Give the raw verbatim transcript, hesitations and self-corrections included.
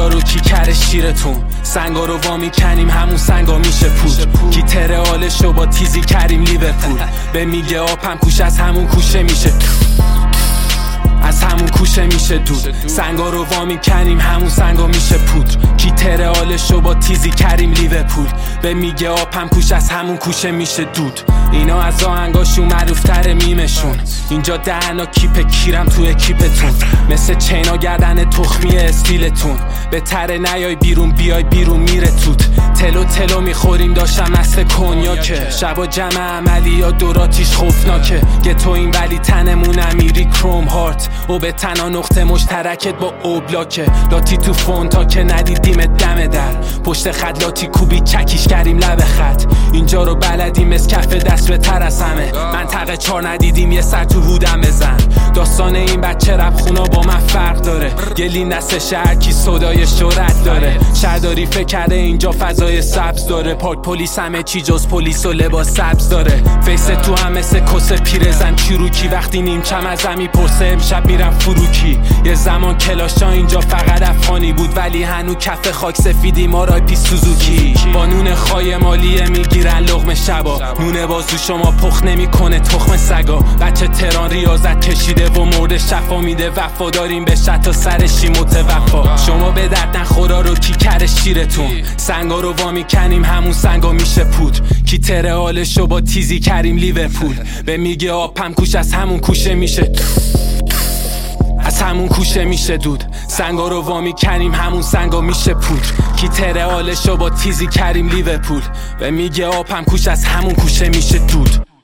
خدا رو کی کره شیرتون، سنگا رو وا میکنیم همون سنگا میشه پود. کی ترئالشو با تیزی کریم لیورپول، به میگه آپم کوش از همون کوشه میشه، از همون کوشه میشه دود. سنگا رو وا میکنیم همون سنگا میشه پودر. کی ترئالشو با تیزی کریم لیورپول، به میگه آپم کوش از همون کوشه میشه دود. اینا از آهنگاشون معروفتر میمشون، اینجا دهنا کیپ کیرم تو اکیپتون، مثل چینا گردن تخمی استیلتون. به تره نیای بیرون بیای بیرون میره توت. تلو تلو میخوریم داشتم مثل کنیاکه، شبا جمع عملی یا دوراتیش خوفناکه. گتو این ولی تنمون امیری کروم هارت، و به تنها نقطه مشترکت با اوبلاکه. لاتی تو فونتا که ندیدیم دم در، پشت خط لاتی کوبی چکیش کریم لب خط. اینجا رو بلدیم از کف دست به تر از همه، منطقه چار ندیدیم یه سر تو هودم بزن. داستان این بچه رب خونا با من فرق داره، گلی نسل شهر کی صدای شهرت داره. شهرداری فکر کرده اینجا فضای سبز داره، پارک پلیس همه چی جز پلیس و لباس سبز داره. فیس تو هم مثل کسه پیرزن چیروکی، وقتی نیم چم از همی پرسه امشب میرم فروکی. یه زمان کلاشا اینجا فقط افغانی بود، ولی هنو کف خاک سفیدی ما رای پی سوزوکی. با نون خای مالیه میگیرن لقمه شبا، نون بازو شما پخ نمیکنه تخم سگا. بچه تهران ریاضت کشیده و مرد شفا میده، وفاداریم به شتا سرشی متوفا. شما به درد نخورا رو کی کره شیرتون، سنگا رو وا میکنیم همون سنگا میشه پود. کی ترئالشو با تیزی کریم لیورپول، به میگه آپم کوش از همون کوشه میشه، از همون کوشه میشه دود. سنگا رو وا میکنیم همون سنگا میشه پودر. کی ترئالشو با تیزی کریم لیورپول، به میگه آپم کوش از همون کوشه میشه دود.